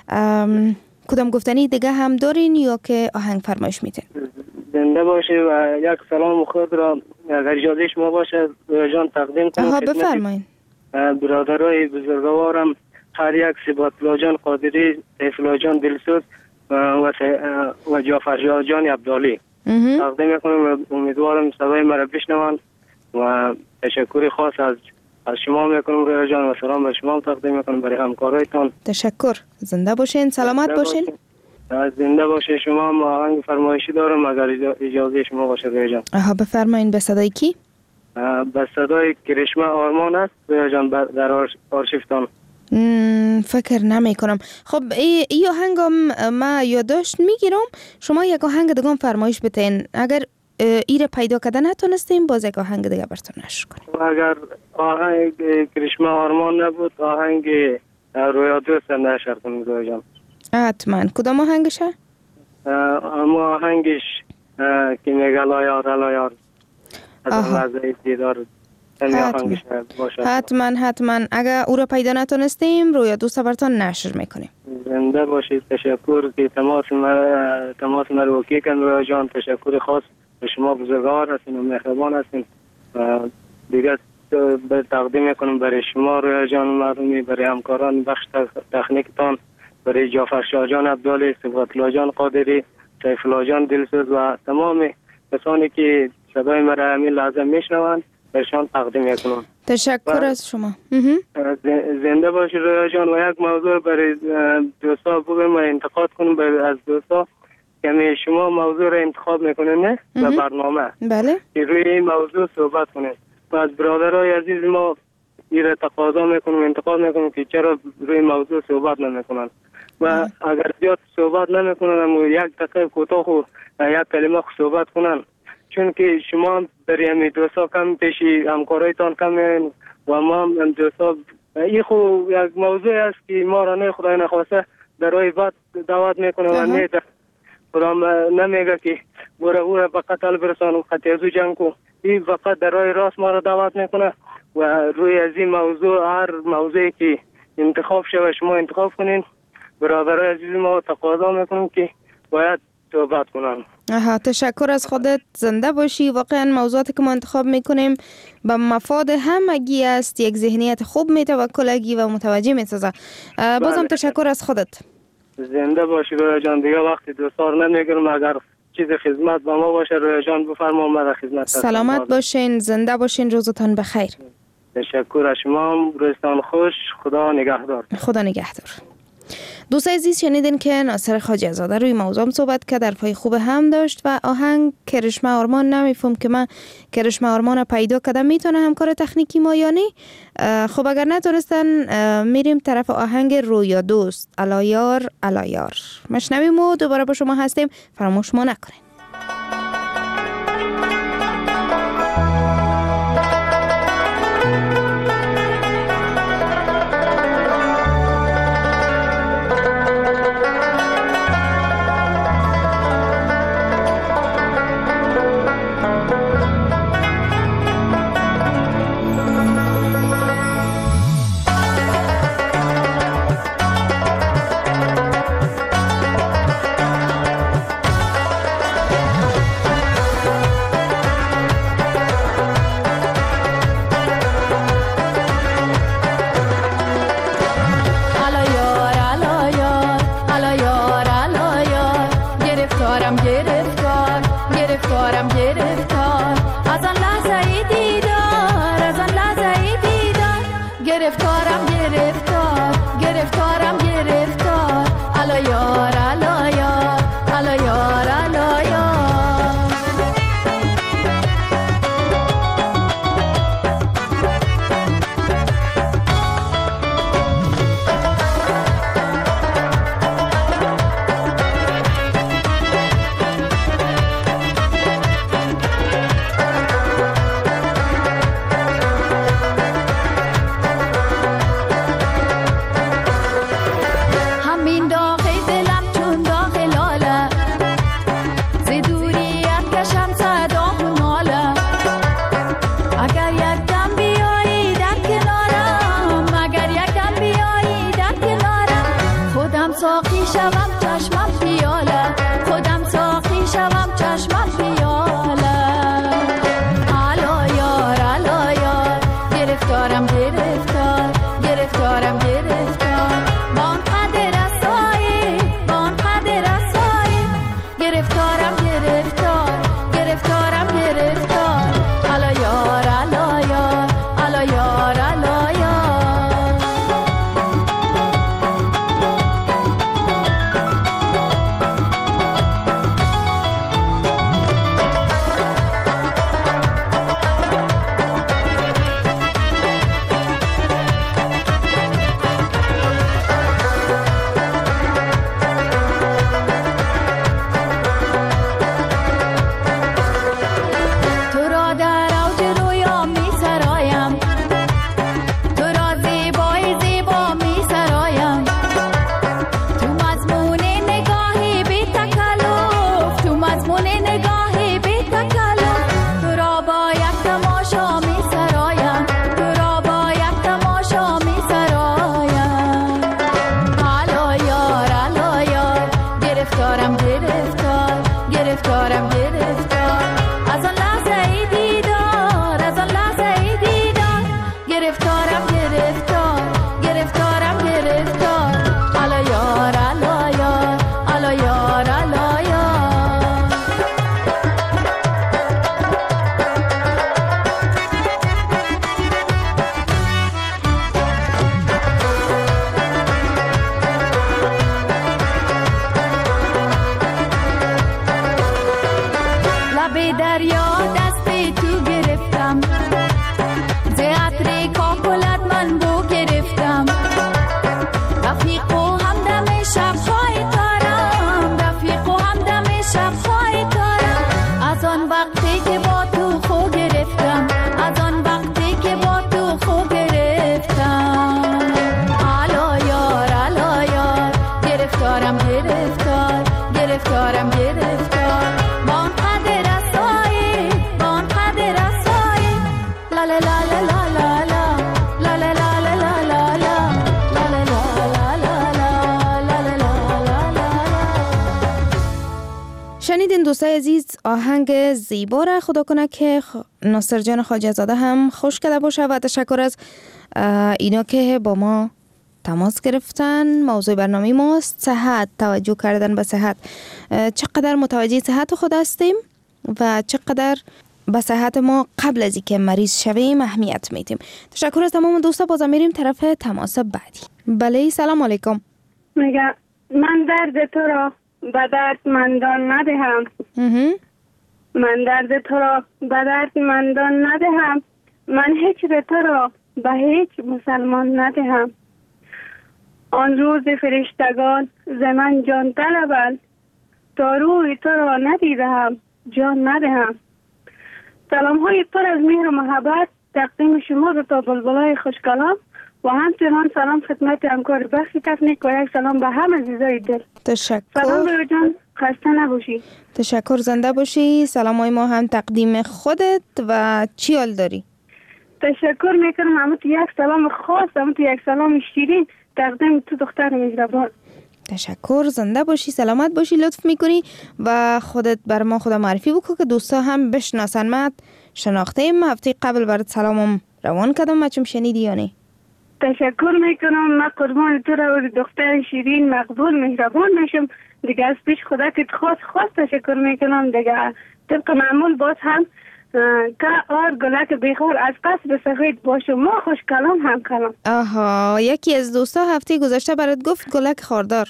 کدام گفتنی دیگه هم دارین یا که آهنگ فرمایش میتین؟ زنده باشه و یک سلام خود را اگر اجازه شما باشه جان تقدیم کنم. بفرمایید. برادرای بزرگوارم هر یک سباتلا جان قادری، سیفلا جان دلسوز و جعفر جان عبدالی تقدیم کنم. امیدوارم صدای مرا بشنوند و تشکر خاص از شما میکنم رویا جان و سلام به شما تقدیم میکنم برای همکارایتان. تشکر. زنده باشین. سلامت باشین. زنده باشه. شما ما آهنگ فرمایشی دارم اگر اجازه شما باشه رویا جان. بفرمایین. به صدای کی؟ به صدای کرشمه آرمان است رویا جان در آرشیفتان. فکر نمی کنم. خب ای آهنگم ما یادداشت میگیرم. شما یک آهنگ دیگه فرمایش بتین. اگر ایره پیدا کردن نتونستیم باز یک آهنگ دیگه براتون نشر کنیم. اگر آهنگ کرشمه آرمان نبود آهنگ رویا دوست نشر کنیم رویا جان. حتما. کدام آهنگشه؟ اما آهنگش که میگه لایار از لحظه دیدار. حتما. اگر او را پیدا نتونستیم رویا دوست براتون نشر میکنیم. زنده باشید. تشکر که تماس مرا اوکی کن رویا جان. تشکر خاص به شما بزرگوار هستین و مهربان هستین. دیگه به تقدیم میکنم برای شما رویا جان مردمی، برای همکاران بخش تکنیکتان، برای جعفر جان عبدالی، سباتلا جان قادری، سیفلا جان دلسوز و تمام کسانی که صدای مرا همین لحظه میشنوند برشان تقدیم میکنم. تشکر از شما. زنده باشی رویا جان. و یک موضوع برای دوستا بگم و انتقاد کنم از دوستا که شما موضوع را انتخاب میکنین نه به برنامه. بله. که روی این موضوع صحبت کنین و از برادرای عزیز ما این تقاضا میکنم انتقاد میکنم که چرا روی موضوع صحبت نمیکنن و اگر زیاد صحبت نمیکنن اما یک دقیقه کوتاه و یک کلمه صحبت کنن. چون که شما برای همین دوستا کم پیشی همکارایتان کم و ما هم دوستا این خو یک موضوع است که ما را نه خدای نخواسته در راه بعد دعوت میکنه و نه کدام نمیگه که برو به قتل برسان و قتل جنگ کو. این فقط در راه راست ما را دعوت میکنه و روی از این موضوع هر موضوعی که انتخاب شود شما انتخاب کنین. برادرای عزیز ما تقاضا میکنم که باید توبت کنن. تشکر از خودت، زنده باشی. واقعا موضوعاتی که ما انتخاب میکنیم به مفاد همگی است. یک ذهنیت خوب میتوکلگی و متوجه میسازه. بازم تشکر از خودت. زنده باشی رویا جان. دیگه وقتی دوستار نمیگیرم، اگر چیز خدمت با ما باشه رویا جان بفرما، ما در خدمت هستم. سلامت باشین، زنده باشین، روزتان بخیر. تشکر از شما، روزتان خوش، خدا نگهدار. خدا نگهدار. دوستای عزیز شنیدین که ناصر خواجه زاده روی موضوع صحبت کرد، حرفای خوب هم داشت و آهنگ کرشمه آرمان نمیفهم که من کرشمه آرمان پیدا کردم میتونه همکار تکنیکی ما یا نه. خب اگر نتونستن میریم طرف آهنگ رویا دوست علایار علایار مشنویم و دوباره با شما هستیم. فراموش ما نکنین. شنیدین دوستای عزیز، آهنگ زیبا را خدا کنه که ناصر جان خواجه زاده هم خوش کرده باشه و تشکر از اینا که با ما تماس گرفتن. موضوع برنامه ماست صحت، توجه کردن به صحت. چقدر متوجه صحت خود هستیم و چقدر به صحت ما قبل از اینکه مریض شویم اهمیت میدیم. تشکر از تمام دوستا. بازم میریم طرف تماس بعدی. بله سلام علیکم. میگه من درد تو را به دردمندان ندهم. من درد تو را به دردمندان ندهم. من هجر تو را به هیچ مسلمان ندهم. آن روز فرشتگان ز من جان طلبند، تا روی تو را ندیدم جان ندهم. سلام های پر از مهر و محبت تقدیم شما دو تا بلبلای خوشکلام و همچنان سلام خدمت همکار بخش تکنیک و یک سلام به همه عزیزای دل. تشکر. سلام به جان، خسته نباشی. تشکر، زنده باشی. سلام های ما هم تقدیم خودت و چی حال داری؟ تشکر میکنم. همون یک سلام خاص، همون یک سلام شیرین تقدیم تو دختر مهربان. تشکر، زنده باشی، سلامت باشی. لطف میکنی و خودت بر ما خدا معرفی بکن که دوستا هم بشناسن. من شناخته ایم، هفته قبل برات سلامم روان کردم، مچم شنیدی یا نه؟ تشکر میکنم. من قربان تو را و دختر شیرین مقبول مهربان میشم دیگه. از پیش خدا که خاص تشکر میکنم دیگه. طبق معمول باز هم که گلک بیخور از قصر سفید باشه ما خوش کلام هم کلام. آها، یکی از دوستا هفته گذشته برات گفت گلک خاردار.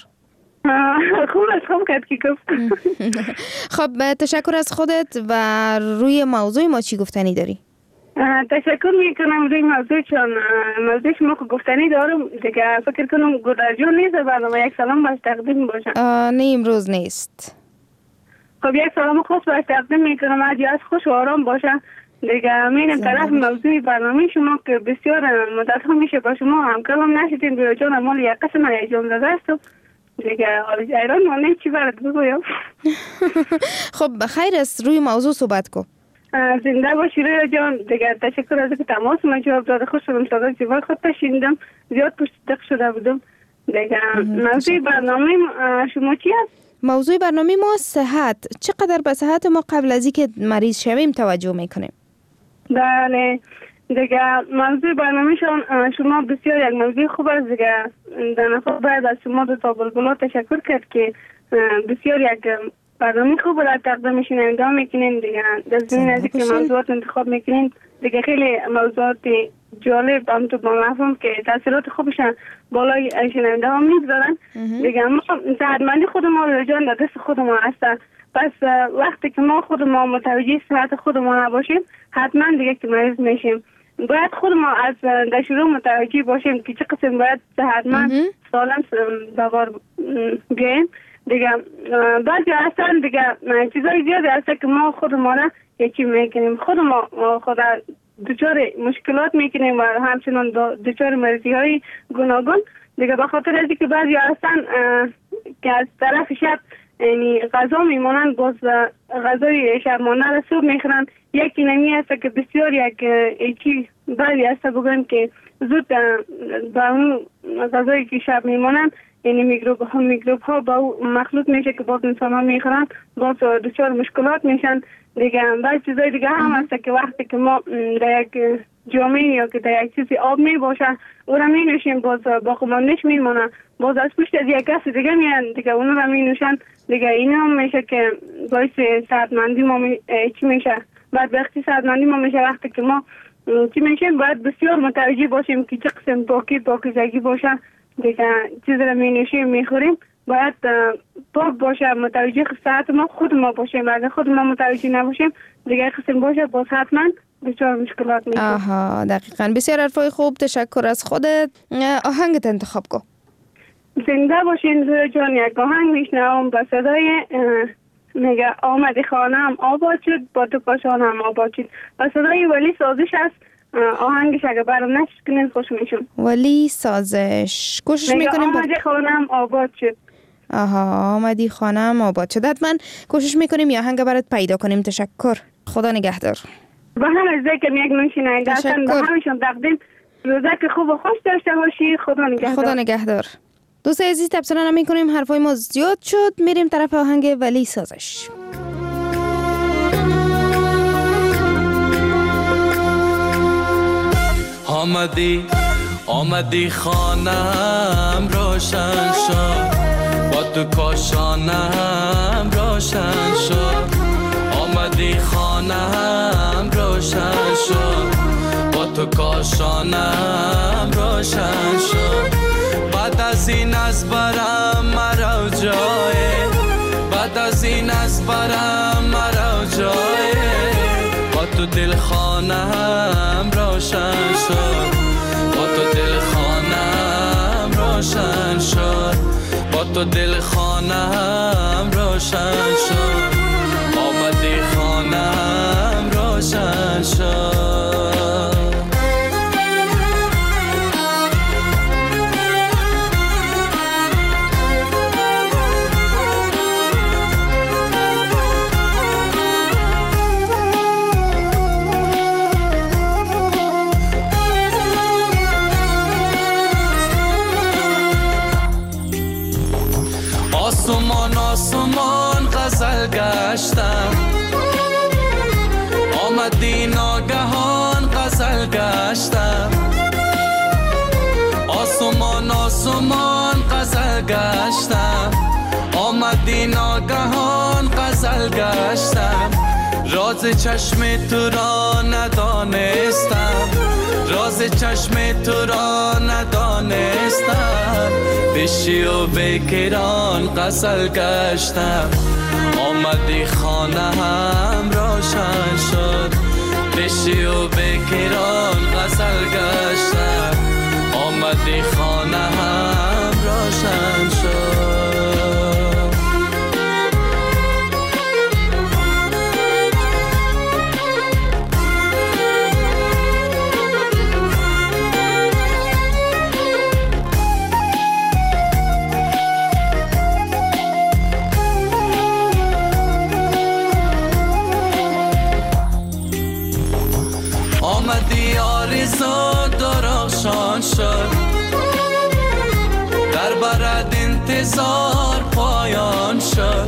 خوب کرد که گفت. خب تشکر از خودت. و روی موضوع ما چی گفتنی داری؟ تشکر میکنم روی موضوع، چون موضوع شما که گفتنی دارم دیگه. فکر کنم گذرجون نیست برنامه. یک سلام باش تقدیم باشم. نه امروز نیست. خب یک سلام خاص باش تقدیم میکنم. از خوش و آرام باشه دیگه. میرم طرف موضوع برنامه شما که بسیار مدت ها میشه با شما هم کلام نشدیم. بیو جان مال یک قسم ایجام داده است دیگه. ایران مانه چی برد بگویم. خب خیر است، روی موضوع صحبت کن. زنده باشی رویا جان دیگه. تشکر از که تماس ما جواب داده. خوش شدم صدا جواب خود تشیندم، زیاد پشت دق شده بودم دیگه. موضوع برنامه شما چی است؟ موضوع برنامه ما صحت. چقدر به صحت ما قبل از اینکه مریض شویم توجه میکنیم؟ بله دیگه. موضوع برنامه شما بسیار یک موضوع خوب است دیگه. در نفع باید از شما دو تا بلبلا تشکر کرد که بسیار یک برنامه خوب را تقدیم شنونده میکنین دیگه. در زمین از که موضوعات انتخاب میکنین دیگه. خیلی موضوعات جالب هم تو با مفهوم که تاثیرات خوبشن بالای شنونده ها میگذارن دیگه. ما صحتمندی خود ما رو جان در دست خود ما هست. پس وقتی که ما خود ما متوجه صحت خود ما نباشیم حتما دیگه که مریض میشیم. باید خود ما از در شروع متوجه باشیم که چه قسم باید صحتمند سالم به بار بیاییم دیگه. بعضی هستن دیگه چیزای زیادی هست که ما خود ما را یکی میکنیم. خود ما خود دچار مشکلات میکنیم و همچنان دچار مریضی های گوناگون دیگه. به خاطر از اینکه بعضی هستن که از طرف شب یعنی غذا میمونن، باز غذای شبانه را صبح میخورن. یکی نمی هست که بسیار یکی بعضی هست بگویم که زود با اون غذایی که شب میمونن یعنی میکروب ها با اون مخلوط میشه که باز انسان ها میخورن، باز دچار مشکلات میشن دیگه. بعض چیزای دیگه هم هست که وقتی که ما در یک جامعه یا که در یک چیزی آب میباشه او را می نوشیم باز با خماندش میمونه، باز از پشت از یک کسی دیگه میان دیگه اون را می نوشن دیگه. این هم میشه که باعث صحتمندی ما چی میشه. بعد وقتی صحتمندی ما میشه وقتی که ما چی میشیم باید بسیار متوجه باشیم که چه قسم پاکیزگی باشه دیگه. چیز را می نوشیم میخوریم باید پاک باشه، متوجه صحت ما خود ما باشیم. اگر خود ما متوجه نباشیم دیگه قسم باشه باز حتما بسیار مشکلات میشه. آها دقیقاً. بسیار حرفای خوب. تشکر از خودت. آهنگت انتخاب کن. زنده باشین روی جان. یک آهنگ میشنوم با صدای میگه آمدی خانم آباد شد با تو کاشانم آباد شد. با صدای ولی سازش است. آهنگش اگه برام نشد کنین خوش میشم. ولی سازش کوشش میکنیم. آمدی خانم آباد شد. آها آمدی خانم آباد شد. حتما کوشش میکنیم یا آهنگ برات پیدا کنیم. تشکر. خدا نگهدار. با هم از ذکر یک نوشیننده هستن با همشون تقدیم روزک خوب و خوش داشته باشی. خدا نگهدار. خدا نگهدار. دوست عزیز تبصره نمی کنیم، حرفای ما زیاد شد. میریم طرف آهنگ ولی سازش. آمدی خانم روشن شد، با تو کاشانم روشن شد. آمدی خانم روشن شد، با تو کاشانم روشن شد. بعد از این از برم مرا جای، بعد از این از برم مرا جای. با تو دل خانم روشن شد، با تو دل خانم روشن شد، با تو دل خانم روشن شد. آمدی خانم روشن شد. آسمان غزل گشتم، آمدی ناگهان غزل گشتم. آسمان غزل گشتم، آمدی ناگهان غزل گشتم. راز چشم تو را ندانستم، راز چشم تو را ندانستم. بشی و بکران غزل گشتم، آمدی خانه هم روشن شد. بشی و بکران غزل گشتم، آمدی خانه هم روشن شد. آمدی آرزو درخشان شد، در برد انتظار پایان شد.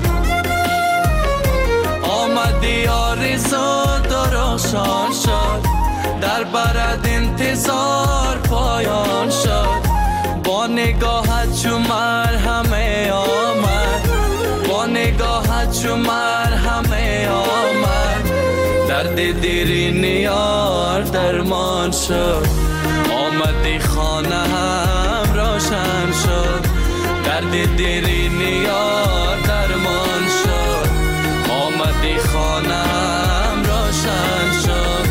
آمدی آرزو درخشان شد، در برد انتظار پایان شد. با نگاهت چو مرهمه آمد، با نگاهت چو مرهمه آمد. درد دیرین یار درمان شد، آمدی خانه هم روشن شد. درد دیرین یار درمان شد، آمدی خانه هم روشن شد.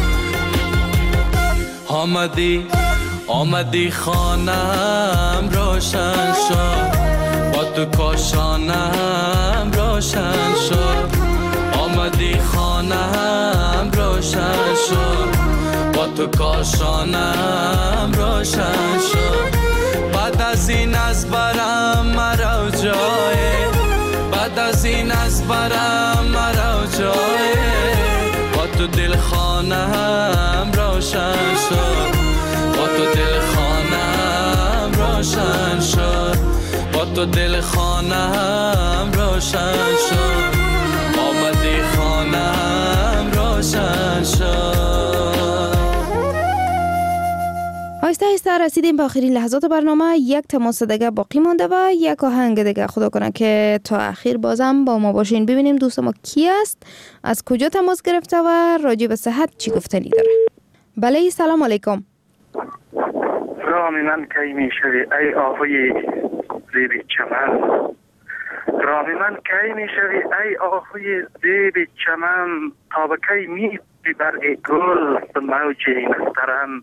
آمدی خانه هم روشن شد، با تو کاشانم روشن شد. آمدی خانه هم روشن شد، با تو کاشانم روشن شد. بعد از این از برم مرا جای، بعد از این از برم مرا جای. با تو دل خانه هم روشن شد، با تو دل خانه هم روشن شد، با تو دل خانه هم روشن شد. آمدی خانه هم روشن شد. آهسته آهسته رسیدیم به آخرین لحظات برنامه. یک تماس دیگه باقی مانده و یک آهنگ دیگه. خدا کنه که تا اخیر بازم با ما باشین. ببینیم دوست ما کی است، از کجا تماس گرفته و راجع به صحت چی گفتنی داره. بله سلام علیکم. رامی من کی می شوی ای آهوی زیب چمن، رامی من کی می شوی ای آهوی زیب چمن. تا به کی می برگ گل به موج نسترن.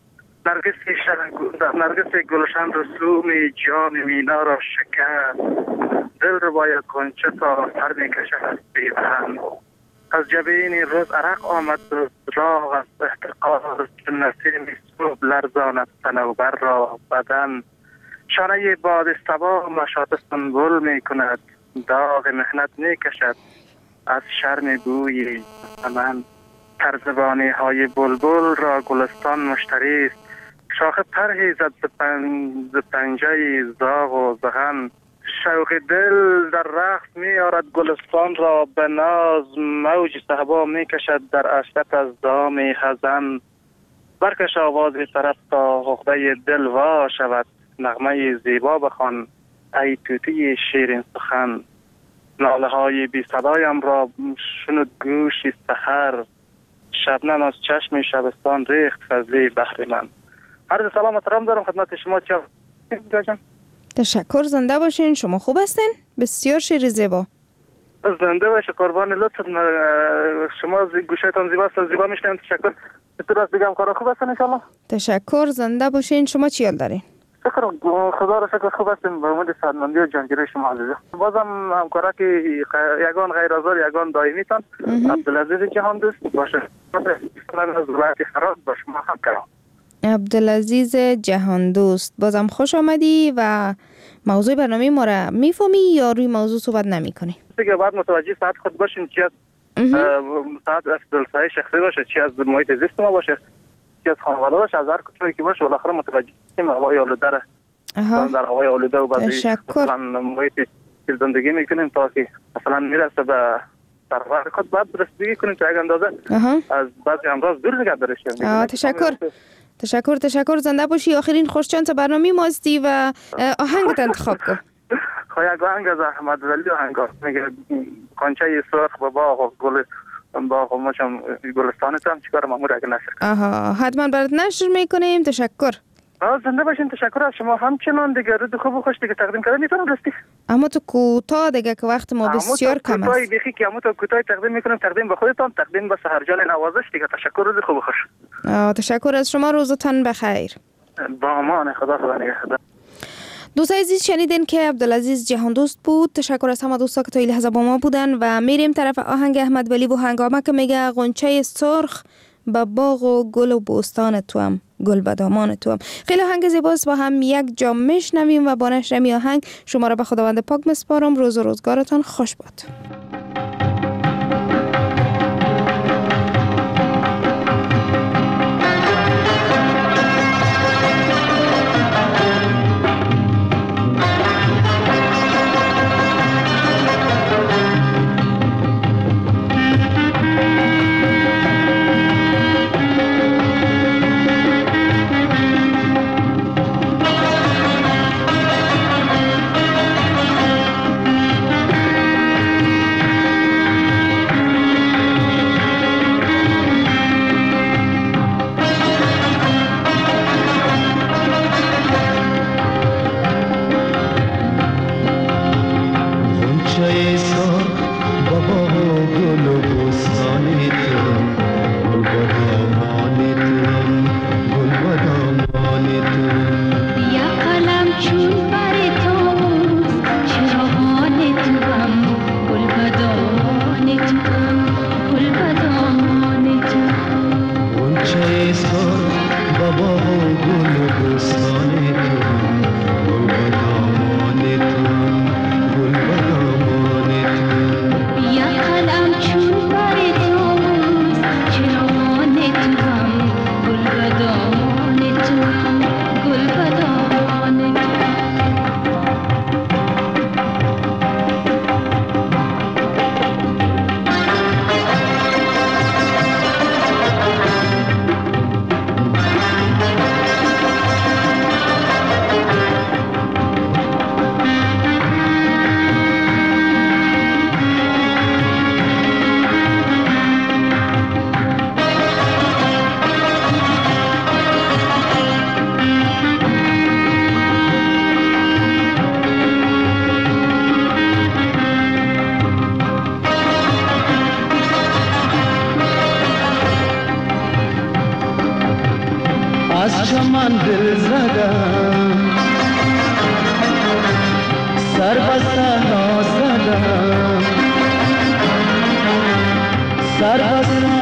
نرگس گلشن رسوم جام مینا را شکست. دل رو باید کنچه تا سر می کشد از بیبهن. از جبین روز عرق آمد راغ از احتقار. چون نسیم صبح لرزاند صنوبر را بدن. شانه باد صبا مشاط سنبل می کند. داغ مهنت می کشد از شرم بوی من. ترزبانی های بلبل را گلستان مشتری است. شاخه پرهی زد ز پنجه زاغ و زغن. شوق دل در رقص می آرد گلستان را به ناز. موج صحبا می کشد در عشرت از دام خزن. برکش آواز طرف تا حقده دل وا شود، نغمه زیبا بخوان ای طوطی شیرین سخن. ناله های بی صدایم را شنود گوشی سحر، شبنم از چشم شبستان ریخت فضلی بحر من. عرض سلام محترم دارم خدمت شما. جان تشکر، زنده باشین. شما خوب هستین؟ بسیار شعر زیبا. زنده باشه، قربان لطف شما. گوشتان زیباست، زیبا میشنم. تشکر. چطور است دیگه؟ کارا خوب هستن ان شاء الله؟ تشکر، زنده باشین. شما چی حال دارین؟ شکر خدا را شکر خوب هستیم. به امید سلامتی و جانگیری شما عزیزه. بازم همکارا که یگان غیر آزار یگان دائمی تان عبدالعزیز جهان دوست باشه. از ولایت هرات با شما هم کرام. عبدالعزیز جهان دوست، بازم خوش آمدی و موضوع برنامه ما را میفهمی یا روی موضوع صحبت نمی کنی؟ دیگه بعد متوجه ساعت خود باشین، چی از ساعت از دلسای شخصی باشه، چی از محیط زیست ما باشه، چی از خانواده باشه، از هر کجایی که باشه، بالاخره متوجه شیم هوای آلوده را در هوای آلوده و بعد مثلا محیط که زندگی میکنیم تا که مثلا میرسه به سرور خود بعد رسیدگی کنیم تا یک اندازه از بعضی امراض دور نگه دارش. تشکر، زنده باشی. آخرین خوشچانس برنامه ما هستی و آهنگت انتخاب کن. یک آهنگ از احمد ولی آهنگ میگه کنچه سرخ و باغ و گل باغ و ماشم گلستانت هم چیکار مامور اگه نشر. حتما برات نشر میکنیم. تشکر. زنده باشین. تشکر از شما همچنان دیگه. رود خوب و خوش دیگه تقدیم کردن میتونم راستی. اما تو کوتاه دیگه که وقت ما بسیار کم است. بیخی که تو کوتاه تقدیم میکنم. تقدیم به خودتان، تقدیم به سحرجان نوازش دیگه. تشکر. روز خوب و خوش. تشکر از شما. روزتان بخیر. با امان خدا. خدا نگهدار. دوستای عزیز، شنیدین که عبدالعزیز جهان دوست بود. تشکر از همه دوستا که تا این لحظه با ما بودن و میریم طرف آهنگ احمد ولی و هنگامه که میگه غنچه سرخ به باغ و گل و بوستان توام، گل به دامان توام. خیلی آهنگ زیباست. با هم یک جا میشنویم و با نشر می آهنگ شما را به خداوند پاک مسپارم. روز و روزگارتان خوش باد. از چمن دل زدم، سر به صحرا زدم، سر به